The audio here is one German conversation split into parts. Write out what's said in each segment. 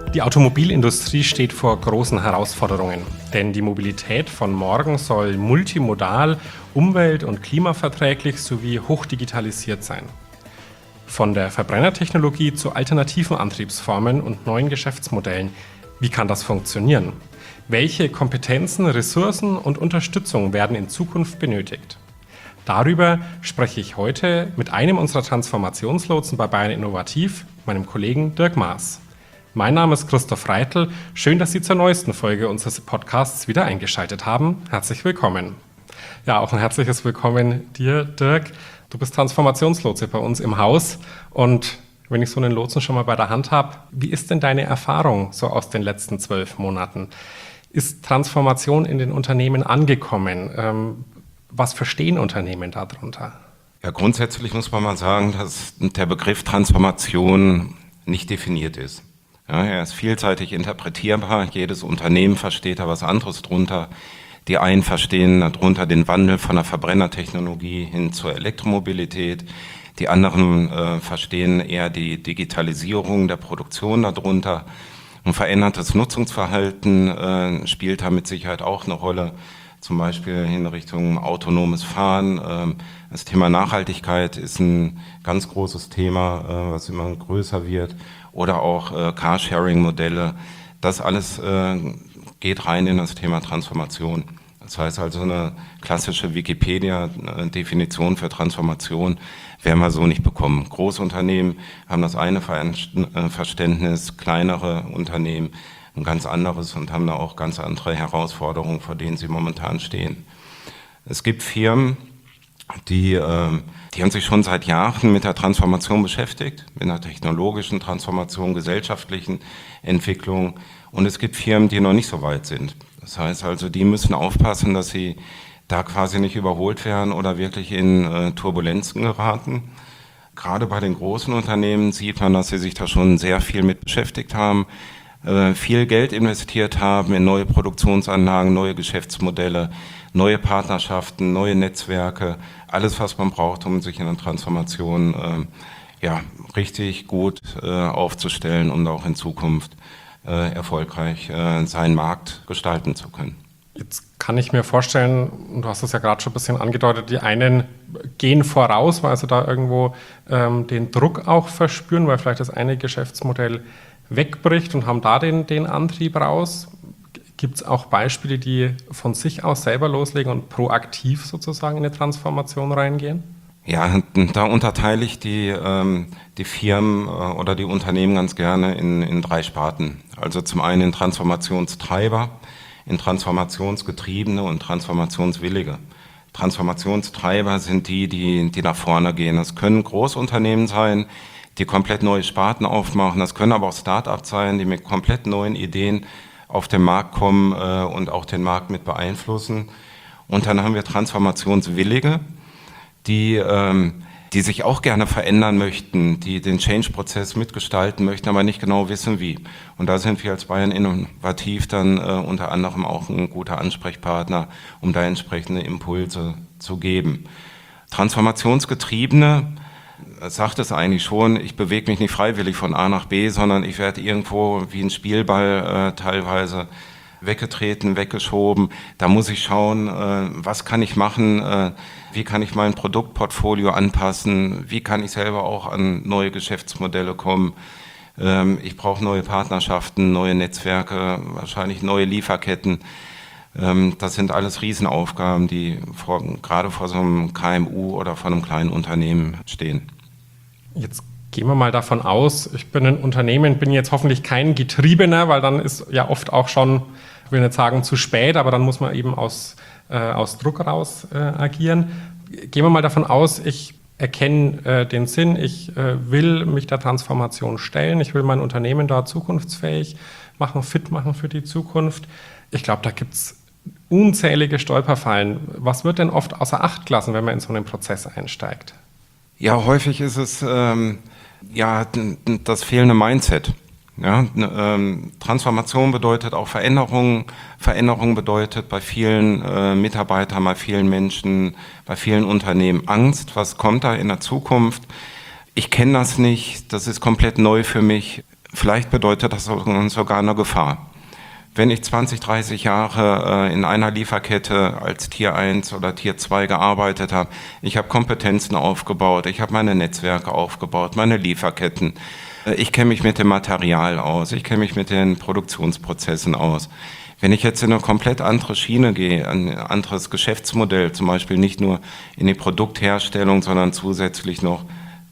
Die Automobilindustrie steht vor großen Herausforderungen, denn die Mobilität von morgen soll multimodal, umwelt- und klimaverträglich sowie hochdigitalisiert sein. Von der Verbrennertechnologie zu alternativen Antriebsformen und neuen Geschäftsmodellen. Wie kann das funktionieren? Welche Kompetenzen, Ressourcen und Unterstützung werden in Zukunft benötigt? Darüber spreche ich heute mit einem unserer Transformationslotsen bei Bayern Innovativ, meinem Kollegen Dirk Maas. Mein Name ist Christoph Reitl. Schön, dass Sie zur neuesten Folge unseres Podcasts wieder eingeschaltet haben. Herzlich willkommen. Ja, auch ein herzliches Willkommen dir, Dirk. Du bist Transformationslotse bei uns im Haus. Und wenn ich so einen Lotsen schon mal bei der Hand habe, wie ist denn deine Erfahrung so aus den letzten 12 Monaten? Ist Transformation in den Unternehmen angekommen? Was verstehen Unternehmen darunter? Ja, grundsätzlich muss man mal sagen, dass der Begriff Transformation nicht definiert ist. Ja, er ist vielseitig interpretierbar. Jedes Unternehmen versteht da was anderes drunter. Die einen verstehen darunter den Wandel von der Verbrennertechnologie hin zur Elektromobilität. Die anderen verstehen eher die Digitalisierung der Produktion darunter. Ein verändertes Nutzungsverhalten spielt da mit Sicherheit auch eine Rolle. Zum Beispiel in Richtung autonomes Fahren. Das Thema Nachhaltigkeit ist ein ganz großes Thema, was immer größer wird. Oder auch Carsharing-Modelle. Das alles geht rein in das Thema Transformation. Das heißt also, eine klassische Wikipedia-Definition für Transformation werden wir so nicht bekommen. Großunternehmen haben das eine Verständnis, kleinere Unternehmen ein ganz anderes und haben da auch ganz andere Herausforderungen, vor denen sie momentan stehen. Es gibt Firmen, die haben sich schon seit Jahren mit der Transformation beschäftigt, mit einer technologischen Transformation, gesellschaftlichen Entwicklung. Und es gibt Firmen, die noch nicht so weit sind. Das heißt also, die müssen aufpassen, dass sie da quasi nicht überholt werden oder wirklich in Turbulenzen geraten. Gerade bei den großen Unternehmen sieht man, dass sie sich da schon sehr viel mit beschäftigt haben, viel Geld investiert haben in neue Produktionsanlagen, neue Geschäftsmodelle, neue Partnerschaften, neue Netzwerke, alles, was man braucht, um sich in der Transformation richtig gut aufzustellen und auch in Zukunft erfolgreich seinen Markt gestalten zu können. Jetzt kann ich mir vorstellen, du hast es ja gerade schon ein bisschen angedeutet, die einen gehen voraus, weil sie da irgendwo den Druck auch verspüren, weil vielleicht das eine Geschäftsmodell wegbricht und haben da den Antrieb raus. Gibt es auch Beispiele, die von sich aus selber loslegen und proaktiv sozusagen in eine Transformation reingehen? Ja, da unterteile ich die Firmen oder die Unternehmen ganz gerne in 3 Sparten. Also zum einen in Transformationstreiber, in Transformationsgetriebene und Transformationswillige. Transformationstreiber sind die nach vorne gehen. Das können Großunternehmen sein, die komplett neue Sparten aufmachen. Das können aber auch Start-ups sein, die mit komplett neuen Ideen auf den Markt kommen und auch den Markt mit beeinflussen. Und dann haben wir Transformationswillige, die sich auch gerne verändern möchten, die den Change-Prozess mitgestalten möchten, aber nicht genau wissen, wie. Und da sind wir als Bayern Innovativ dann unter anderem auch ein guter Ansprechpartner, um da entsprechende Impulse zu geben. Transformationsgetriebene, das sagt es eigentlich schon, ich bewege mich nicht freiwillig von A nach B, sondern ich werde irgendwo wie ein Spielball teilweise weggetreten, weggeschoben. Da muss ich schauen, was kann ich machen, wie kann ich mein Produktportfolio anpassen, wie kann ich selber auch an neue Geschäftsmodelle kommen. Ich brauche neue Partnerschaften, neue Netzwerke, wahrscheinlich neue Lieferketten. Das sind alles Riesenaufgaben, die gerade vor so einem KMU oder vor einem kleinen Unternehmen stehen. Jetzt gehen wir mal davon aus, ich bin ein Unternehmen, bin jetzt hoffentlich kein Getriebener, weil dann ist ja oft auch schon, ich will nicht sagen zu spät, aber dann muss man eben aus Druck raus agieren. Gehen wir mal davon aus, ich erkenne den Sinn, ich will mich der Transformation stellen, ich will mein Unternehmen da zukunftsfähig machen, fit machen für die Zukunft. Ich glaube, da gibt es unzählige Stolperfallen. Was wird denn oft außer Acht gelassen, wenn man in so einen Prozess einsteigt? Ja, häufig ist es das fehlende Mindset. Ja, Transformation bedeutet auch Veränderung. Veränderung bedeutet bei vielen Mitarbeitern, bei vielen Menschen, bei vielen Unternehmen Angst. Was kommt da in der Zukunft? Ich kenne das nicht, das ist komplett neu für mich. Vielleicht bedeutet das sogar eine Gefahr. Wenn ich 20, 30 Jahre in einer Lieferkette als Tier 1 oder Tier 2 gearbeitet habe, ich habe Kompetenzen aufgebaut, ich habe meine Netzwerke aufgebaut, meine Lieferketten, ich kenne mich mit dem Material aus, ich kenne mich mit den Produktionsprozessen aus. Wenn ich jetzt in eine komplett andere Schiene gehe, ein anderes Geschäftsmodell, zum Beispiel nicht nur in die Produktherstellung, sondern zusätzlich noch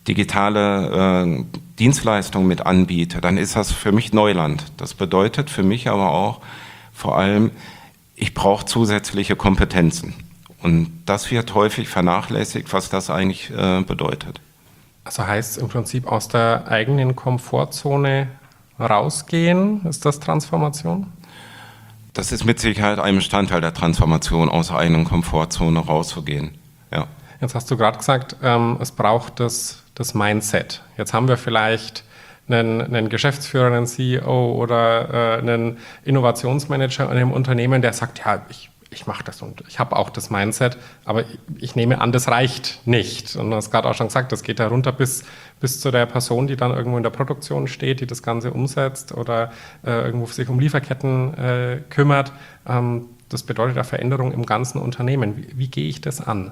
digitale Dienstleistungen mit anbiete, dann ist das für mich Neuland. Das bedeutet für mich aber auch vor allem, ich brauche zusätzliche Kompetenzen. Und das wird häufig vernachlässigt, was das eigentlich bedeutet. Also heißt im Prinzip aus der eigenen Komfortzone rausgehen, ist das Transformation? Das ist mit Sicherheit ein Bestandteil der Transformation, aus der eigenen Komfortzone rauszugehen. Ja. Jetzt hast du gerade gesagt, es braucht das Mindset. Jetzt haben wir vielleicht einen Geschäftsführer, einen CEO oder einen Innovationsmanager in einem Unternehmen, der sagt, ja, ich mache das und ich habe auch das Mindset, aber ich nehme an, das reicht nicht. Und du hast gerade auch schon gesagt, das geht da runter bis zu der Person, die dann irgendwo in der Produktion steht, die das Ganze umsetzt oder irgendwo sich um Lieferketten kümmert. Das bedeutet eine Veränderung im ganzen Unternehmen. Wie gehe ich das an?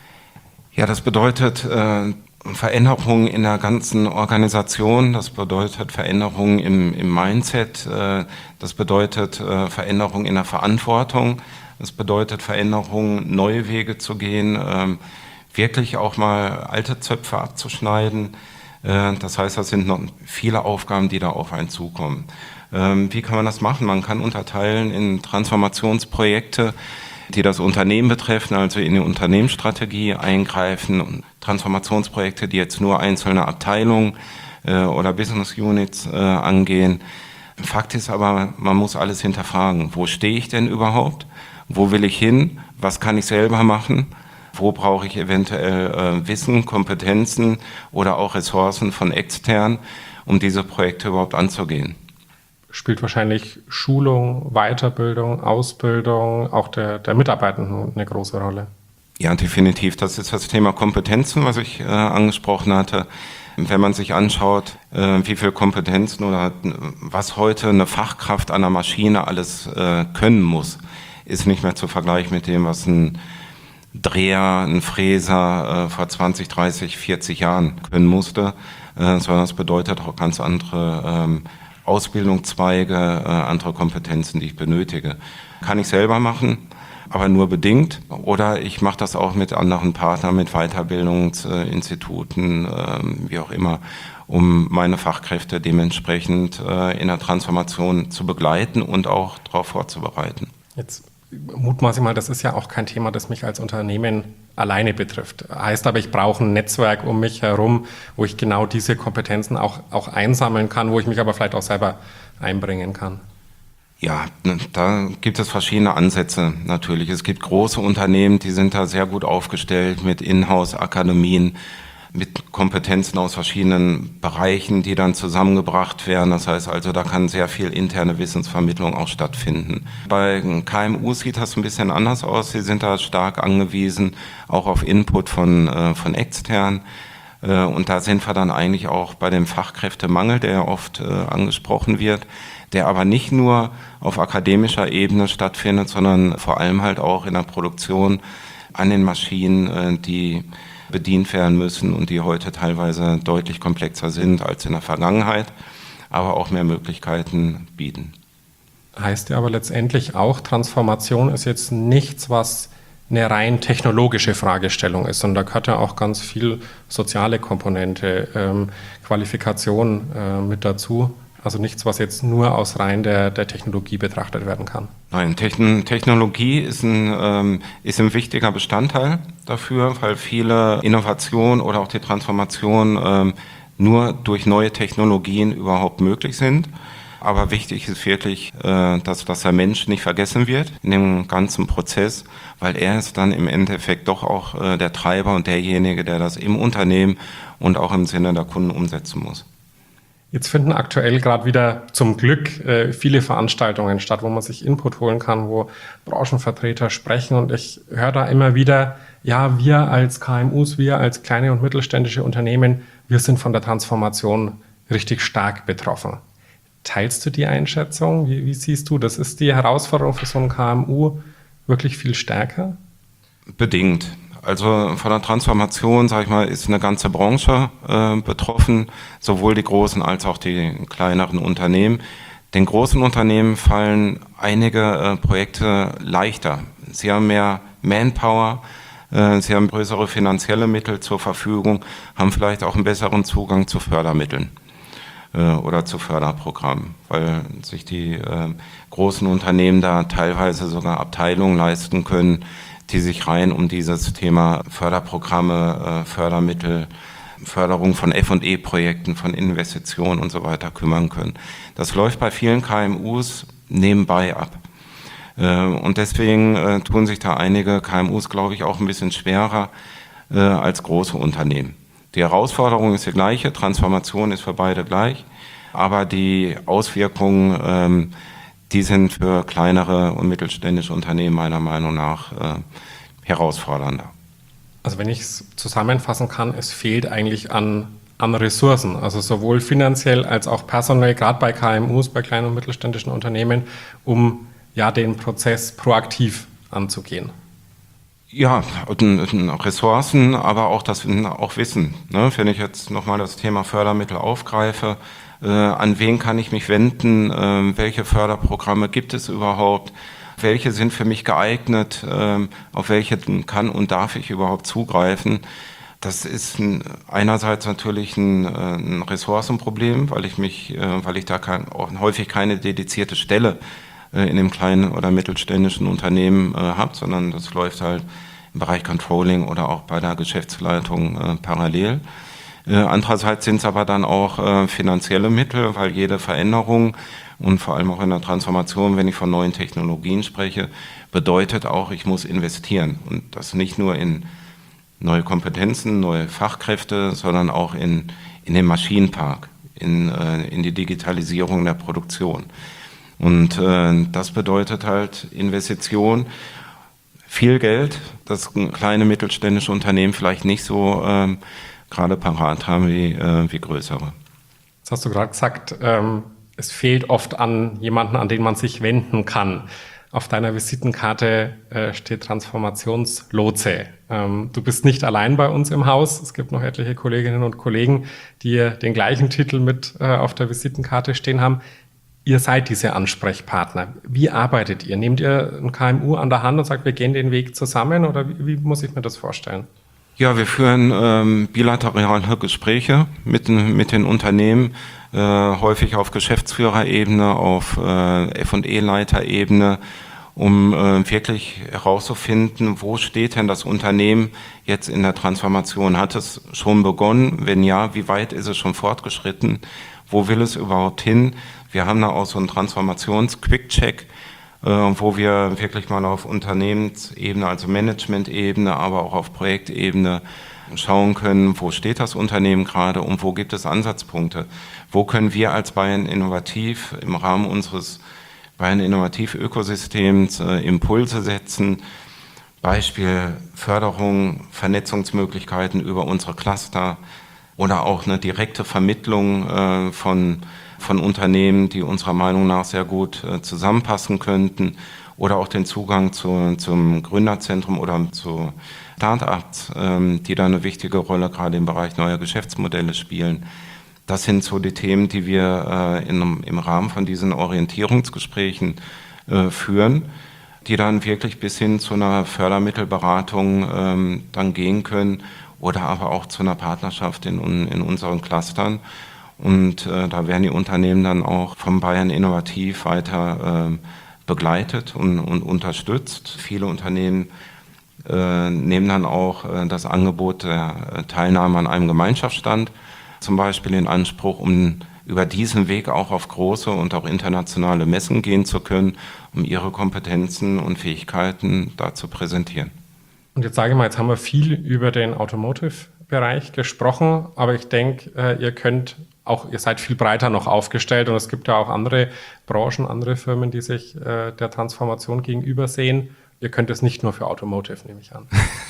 Ja, das bedeutet Veränderungen in der ganzen Organisation, das bedeutet Veränderungen im Mindset, das bedeutet Veränderungen in der Verantwortung, das bedeutet Veränderungen, neue Wege zu gehen, wirklich auch mal alte Zöpfe abzuschneiden. Das heißt, das sind noch viele Aufgaben, die da auf einen zukommen. Wie kann man das machen? Man kann unterteilen in Transformationsprojekte, die das Unternehmen betreffen, also in die Unternehmensstrategie eingreifen, und Transformationsprojekte, die jetzt nur einzelne Abteilungen oder Business Units angehen. Fakt ist aber, man muss alles hinterfragen. Wo stehe ich denn überhaupt? Wo will ich hin? Was kann ich selber machen? Wo brauche ich eventuell Wissen, Kompetenzen oder auch Ressourcen von extern, um diese Projekte überhaupt anzugehen? Spielt wahrscheinlich Schulung, Weiterbildung, Ausbildung, auch der Mitarbeitenden eine große Rolle. Ja, definitiv. Das ist das Thema Kompetenzen, was ich angesprochen hatte. Wenn man sich anschaut, wie viele Kompetenzen oder was heute eine Fachkraft an der Maschine alles können muss, ist nicht mehr zu vergleichen mit dem, was ein Dreher, ein Fräser vor 20, 30, 40 Jahren können musste, sondern es bedeutet auch ganz andere Ausbildungszweige, andere Kompetenzen, die ich benötige. Kann ich selber machen, aber nur bedingt. Oder ich mache das auch mit anderen Partnern, mit Weiterbildungsinstituten, wie auch immer, um meine Fachkräfte dementsprechend in der Transformation zu begleiten und auch darauf vorzubereiten. Jetzt mutmaße ich mal, das ist ja auch kein Thema, das mich als Unternehmen alleine betrifft. Heißt aber, ich brauche ein Netzwerk um mich herum, wo ich genau diese Kompetenzen auch einsammeln kann, wo ich mich aber vielleicht auch selber einbringen kann. Ja, da gibt es verschiedene Ansätze natürlich. Es gibt große Unternehmen, die sind da sehr gut aufgestellt mit Inhouse-Akademien, mit Kompetenzen aus verschiedenen Bereichen, die dann zusammengebracht werden. Das heißt also, da kann sehr viel interne Wissensvermittlung auch stattfinden. Bei KMUs sieht das ein bisschen anders aus. Sie sind da stark angewiesen, auch auf Input von extern. Und da sind wir dann eigentlich auch bei dem Fachkräftemangel, der ja oft angesprochen wird, der aber nicht nur auf akademischer Ebene stattfindet, sondern vor allem halt auch in der Produktion an den Maschinen, die bedient werden müssen und die heute teilweise deutlich komplexer sind als in der Vergangenheit, aber auch mehr Möglichkeiten bieten. Heißt ja aber letztendlich auch, Transformation ist jetzt nichts, was eine rein technologische Fragestellung ist, sondern da gehört ja auch ganz viel soziale Komponente, Qualifikation mit dazu. Also nichts, was jetzt nur aus rein der Technologie betrachtet werden kann. Nein, Technologie ist ein wichtiger Bestandteil dafür, weil viele Innovationen oder auch die Transformation nur durch neue Technologien überhaupt möglich sind. Aber wichtig ist wirklich, dass der Mensch nicht vergessen wird in dem ganzen Prozess, weil er ist dann im Endeffekt doch auch der Treiber und derjenige, der das im Unternehmen und auch im Sinne der Kunden umsetzen muss. Jetzt finden aktuell gerade wieder zum Glück viele Veranstaltungen statt, wo man sich Input holen kann, wo Branchenvertreter sprechen. Und ich höre da immer wieder, ja, wir als KMUs, wir als kleine und mittelständische Unternehmen, wir sind von der Transformation richtig stark betroffen. Teilst du die Einschätzung? Wie siehst du das? Ist die Herausforderung für so ein KMU wirklich viel stärker? Bedingt. Also von der Transformation, sage ich mal, ist eine ganze Branche betroffen, sowohl die großen als auch die kleineren Unternehmen. Den großen Unternehmen fallen einige Projekte leichter. Sie haben mehr Manpower, sie haben größere finanzielle Mittel zur Verfügung, haben vielleicht auch einen besseren Zugang zu Fördermitteln oder zu Förderprogrammen, weil sich die großen Unternehmen da teilweise sogar Abteilungen leisten können, die sich rein um dieses Thema Förderprogramme, Fördermittel, Förderung von F&E-Projekten, von Investitionen und so weiter kümmern können. Das läuft bei vielen KMUs nebenbei ab. Und deswegen tun sich da einige KMUs, glaube ich, auch ein bisschen schwerer als große Unternehmen. Die Herausforderung ist die gleiche, Transformation ist für beide gleich, aber die Auswirkungen, die sind für kleinere und mittelständische Unternehmen meiner Meinung nach herausfordernder. Also wenn ich es zusammenfassen kann, es fehlt eigentlich an Ressourcen, also sowohl finanziell als auch personell, gerade bei KMUs, bei kleinen und mittelständischen Unternehmen, um ja den Prozess proaktiv anzugehen. Ja, Ressourcen, aber auch auch Wissen. Ne? Wenn ich jetzt nochmal das Thema Fördermittel aufgreife, an wen kann ich mich wenden, welche Förderprogramme gibt es überhaupt, welche sind für mich geeignet, auf welche kann und darf ich überhaupt zugreifen. Das ist einerseits natürlich ein Ressourcenproblem, weil ich da häufig keine dedizierte Stelle in dem kleinen oder mittelständischen Unternehmen habe, sondern das läuft halt im Bereich Controlling oder auch bei der Geschäftsleitung parallel. Andererseits sind es aber dann auch finanzielle Mittel, weil jede Veränderung und vor allem auch in der Transformation, wenn ich von neuen Technologien spreche, bedeutet auch, ich muss investieren. Und das nicht nur in neue Kompetenzen, neue Fachkräfte, sondern auch in den Maschinenpark, in die Digitalisierung der Produktion. Und das bedeutet halt Investition, viel Geld, das kleine mittelständische Unternehmen vielleicht nicht so gerade parat haben wie größere. Jetzt hast du gerade gesagt, es fehlt oft an jemanden, an den man sich wenden kann. Auf deiner Visitenkarte steht Transformationslotse. Du bist nicht allein bei uns im Haus. Es gibt noch etliche Kolleginnen und Kollegen, die den gleichen Titel mit auf der Visitenkarte stehen haben. Ihr seid diese Ansprechpartner. Wie arbeitet ihr? Nehmt ihr ein KMU an der Hand und sagt, wir gehen den Weg zusammen? Oder wie muss ich mir das vorstellen? Ja, wir führen bilaterale Gespräche mit den Unternehmen, häufig auf Geschäftsführerebene, auf F&E-Leiterebene, um wirklich herauszufinden, wo steht denn das Unternehmen jetzt in der Transformation? Hat es schon begonnen? Wenn ja, wie weit ist es schon fortgeschritten? Wo will es überhaupt hin? Wir haben da auch so einen Transformations-Quick-Check, wo wir wirklich mal auf Unternehmensebene, also Management-Ebene, aber auch auf Projektebene schauen können, wo steht das Unternehmen gerade und wo gibt es Ansatzpunkte. Wo können wir als Bayern Innovativ im Rahmen unseres Bayern Innovativ-Ökosystems Impulse setzen, Beispiel Förderung, Vernetzungsmöglichkeiten über unsere Cluster oder auch eine direkte Vermittlung von Unternehmen, die unserer Meinung nach sehr gut zusammenpassen könnten, oder auch den Zugang zum Gründerzentrum oder zu Start-ups, die da eine wichtige Rolle gerade im Bereich neuer Geschäftsmodelle spielen. Das sind so die Themen, die wir im Rahmen von diesen Orientierungsgesprächen führen, die dann wirklich bis hin zu einer Fördermittelberatung dann gehen können oder aber auch zu einer Partnerschaft in unseren Clustern. Und da werden die Unternehmen dann auch vom Bayern Innovativ weiter begleitet und unterstützt. Viele Unternehmen nehmen dann auch das Angebot der Teilnahme an einem Gemeinschaftsstand zum Beispiel in Anspruch, um über diesen Weg auch auf große und auch internationale Messen gehen zu können, um ihre Kompetenzen und Fähigkeiten da zu präsentieren. Und jetzt sage ich mal, jetzt haben wir viel über den Automotive-Bereich gesprochen, aber ich denke, ihr seid viel breiter noch aufgestellt und es gibt ja auch andere Branchen, andere Firmen, die sich der Transformation gegenübersehen. Ihr könnt es nicht nur für Automotive, nehme ich an.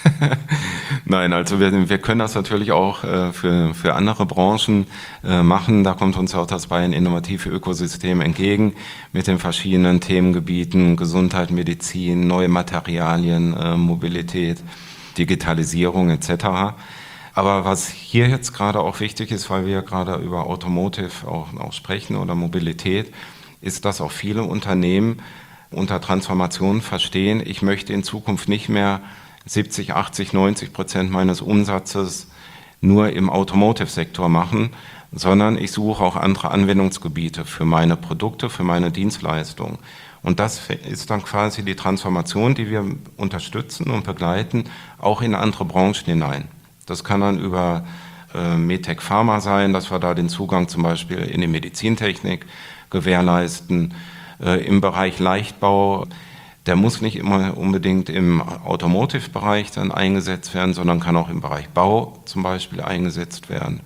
Nein, also wir können das natürlich auch für andere Branchen machen. Da kommt uns auch das Bayern Innovative Ökosystem entgegen mit den verschiedenen Themengebieten Gesundheit, Medizin, neue Materialien, Mobilität, Digitalisierung etc. Aber was hier jetzt gerade auch wichtig ist, weil wir gerade über Automotive auch sprechen oder Mobilität, ist, dass auch viele Unternehmen unter Transformation verstehen, ich möchte in Zukunft nicht mehr 70, 80, 90% meines Umsatzes nur im Automotive-Sektor machen, sondern ich suche auch andere Anwendungsgebiete für meine Produkte, für meine Dienstleistungen. Und das ist dann quasi die Transformation, die wir unterstützen und begleiten, auch in andere Branchen hinein. Das kann dann über Medtech Pharma sein, dass wir da den Zugang zum Beispiel in die Medizintechnik gewährleisten. Im Bereich Leichtbau, der muss nicht immer unbedingt im Automotive-Bereich dann eingesetzt werden, sondern kann auch im Bereich Bau zum Beispiel eingesetzt werden.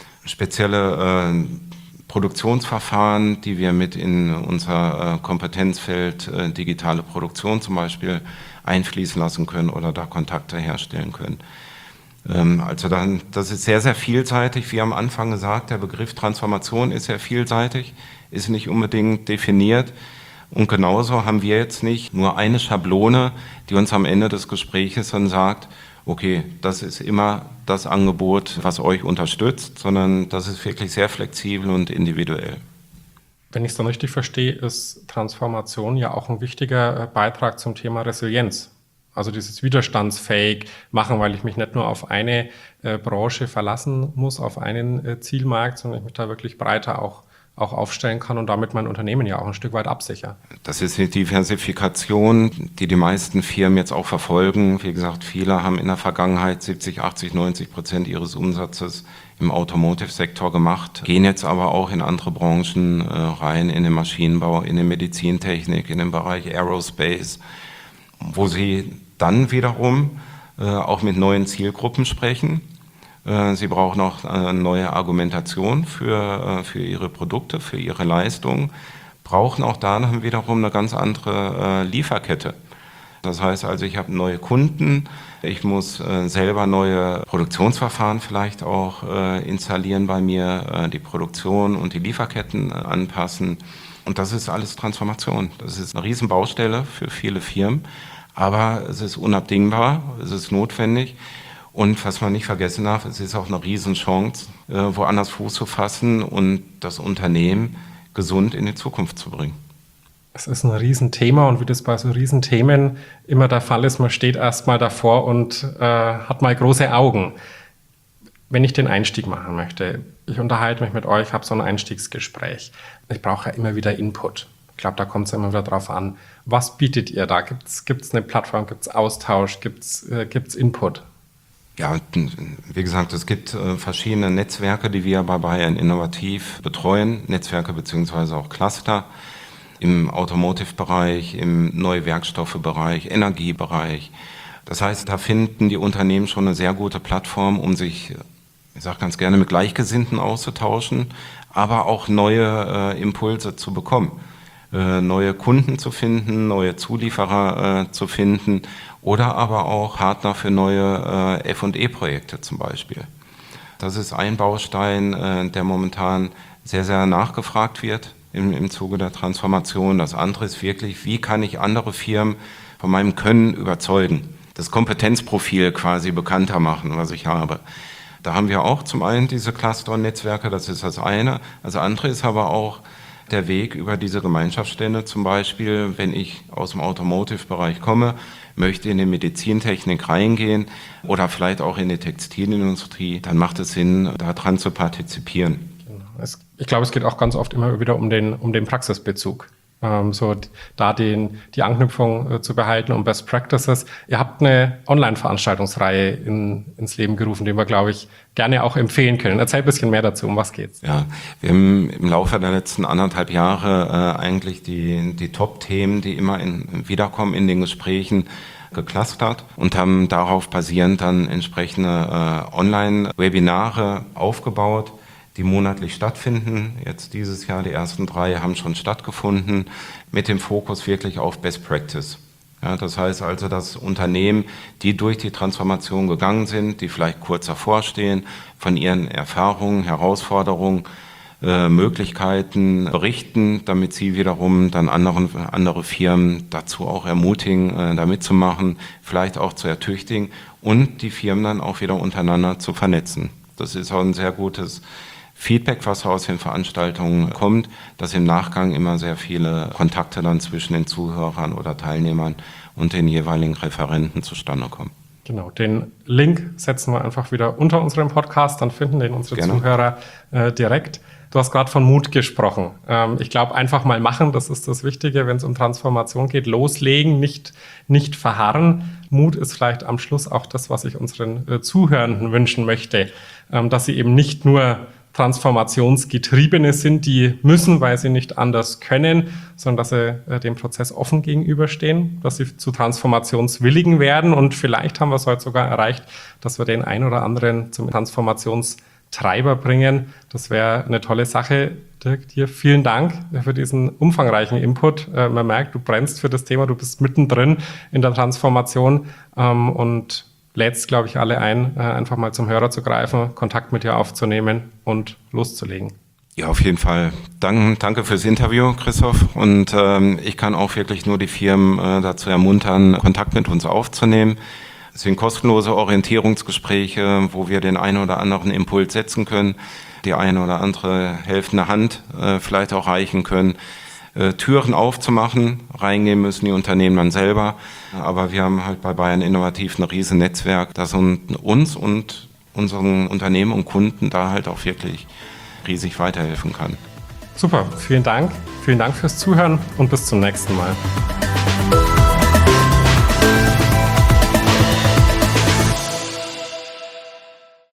Spezielle Produktionsverfahren, die wir mit in unser Kompetenzfeld digitale Produktion zum Beispiel einfließen lassen können oder da Kontakte herstellen können. Also dann, das ist sehr, sehr vielseitig. Wie am Anfang gesagt, der Begriff Transformation ist sehr vielseitig, ist nicht unbedingt definiert. Und genauso haben wir jetzt nicht nur eine Schablone, die uns am Ende des Gespräches dann sagt, okay, das ist immer das Angebot, was euch unterstützt, sondern das ist wirklich sehr flexibel und individuell. Wenn ich es dann richtig verstehe, ist Transformation ja auch ein wichtiger Beitrag zum Thema Resilienz. Also dieses widerstandsfähig machen, weil ich mich nicht nur auf eine Branche verlassen muss, auf einen Zielmarkt, sondern ich mich da wirklich breiter auch aufstellen kann und damit mein Unternehmen ja auch ein Stück weit absichere. Das ist die Diversifikation, die die meisten Firmen jetzt auch verfolgen. Wie gesagt, viele haben in der Vergangenheit 70, 80, 90% ihres Umsatzes im Automotive-Sektor gemacht, gehen jetzt aber auch in andere Branchen rein, in den Maschinenbau, in die Medizintechnik, in den Bereich Aerospace, wo sie dann wiederum auch mit neuen Zielgruppen sprechen. Sie brauchen auch eine neue Argumentation für ihre Produkte, für ihre Leistungen, brauchen auch dann wiederum eine ganz andere Lieferkette. Das heißt also, ich habe neue Kunden, ich muss selber neue Produktionsverfahren vielleicht auch installieren bei mir, die Produktion und die Lieferketten anpassen. Und das ist alles Transformation. Das ist eine Riesenbaustelle für viele Firmen, aber es ist unabdingbar, es ist notwendig. Und was man nicht vergessen darf, es ist auch eine Riesenchance, woanders Fuß zu fassen und das Unternehmen gesund in die Zukunft zu bringen. Es ist ein Riesenthema und wie das bei so Riesenthemen immer der Fall ist, man steht erstmal davor und hat mal große Augen. Wenn ich den Einstieg machen möchte, ich unterhalte mich mit euch, habe so ein Einstiegsgespräch. Ich brauche ja immer wieder Input. Ich glaube, da kommt es immer wieder drauf an. Was bietet ihr da? Gibt's eine Plattform, gibt es Austausch, gibt's Input? Ja, wie gesagt, es gibt verschiedene Netzwerke, die wir bei Bayern Innovativ betreuen, Netzwerke beziehungsweise auch Cluster im Automotive-Bereich, im neue Werkstoffe-Bereich, Energiebereich. Das heißt, da finden die Unternehmen schon eine sehr gute Plattform, um sich, ich sage ganz gerne, mit Gleichgesinnten auszutauschen, aber auch neue Impulse zu bekommen. Neue Kunden zu finden, neue Zulieferer zu finden oder aber auch Partner für neue F&E-Projekte zum Beispiel. Das ist ein Baustein, der momentan sehr, sehr nachgefragt wird im Zuge der Transformation. Das andere ist wirklich, wie kann ich andere Firmen von meinem Können überzeugen, das Kompetenzprofil quasi bekannter machen, was ich habe. Da haben wir auch zum einen diese Cluster und Netzwerke, das ist das eine. Das andere ist aber auch der Weg über diese Gemeinschaftsstände, zum Beispiel, wenn ich aus dem Automotive-Bereich komme, möchte in die Medizintechnik reingehen oder vielleicht auch in die Textilindustrie, dann macht es Sinn, daran zu partizipieren. Genau. Ich glaube, es geht auch ganz oft immer wieder um den Praxisbezug. So da die Anknüpfung zu behalten und Best Practices. Ihr habt eine Online-Veranstaltungsreihe ins Leben gerufen, die wir, glaube ich, gerne auch empfehlen können. Erzähl ein bisschen mehr dazu, um was geht's? Ja, wir haben im Laufe der letzten 1,5 Jahre eigentlich die Top-Themen, die immer wiederkommen in den Gesprächen, geclustert und haben darauf basierend dann entsprechende Online-Webinare aufgebaut, die monatlich stattfinden. Jetzt dieses Jahr, die ersten 3 haben schon stattgefunden, mit dem Fokus wirklich auf Best Practice. Ja, das heißt also, dass Unternehmen, die durch die Transformation gegangen sind, die vielleicht kurz davor stehen, von ihren Erfahrungen, Herausforderungen, Möglichkeiten berichten, damit sie wiederum dann andere Firmen dazu auch ermutigen, da mitzumachen, vielleicht auch zu ertüchtigen und die Firmen dann auch wieder untereinander zu vernetzen. Das ist auch ein sehr gutes Feedback, was aus den Veranstaltungen kommt, dass im Nachgang immer sehr viele Kontakte dann zwischen den Zuhörern oder Teilnehmern und den jeweiligen Referenten zustande kommen. Genau, den Link setzen wir einfach wieder unter unserem Podcast, dann finden den unsere Zuhörer direkt. Du hast gerade von Mut gesprochen. Ich glaube, einfach mal machen, das ist das Wichtige, wenn es um Transformation geht. Loslegen, nicht verharren. Mut ist vielleicht am Schluss auch das, was ich unseren Zuhörenden wünschen möchte, dass sie eben nicht nur Transformationsgetriebene sind, die müssen, weil sie nicht anders können, sondern dass sie dem Prozess offen gegenüberstehen, dass sie zu Transformationswilligen werden und vielleicht haben wir es heute sogar erreicht, dass wir den einen oder anderen zum Transformationstreiber bringen. Das wäre eine tolle Sache. Dirk, dir vielen Dank für diesen umfangreichen Input. Man merkt, du brennst für das Thema, du bist mittendrin in der Transformation und lädst, glaube ich, alle ein, einfach mal zum Hörer zu greifen, Kontakt mit dir aufzunehmen und loszulegen. Ja, auf jeden Fall. Danke fürs Interview, Christoph. Und ich kann auch wirklich nur die Firmen dazu ermuntern, Kontakt mit uns aufzunehmen. Es sind kostenlose Orientierungsgespräche, wo wir den einen oder anderen Impuls setzen können, die eine oder andere helfende Hand vielleicht auch reichen können. Türen aufzumachen, reingehen müssen die Unternehmen dann selber. Aber wir haben halt bei Bayern Innovativ ein riesen Netzwerk, das uns und unseren Unternehmen und Kunden da halt auch wirklich riesig weiterhelfen kann. Super, vielen Dank. Vielen Dank fürs Zuhören und bis zum nächsten Mal.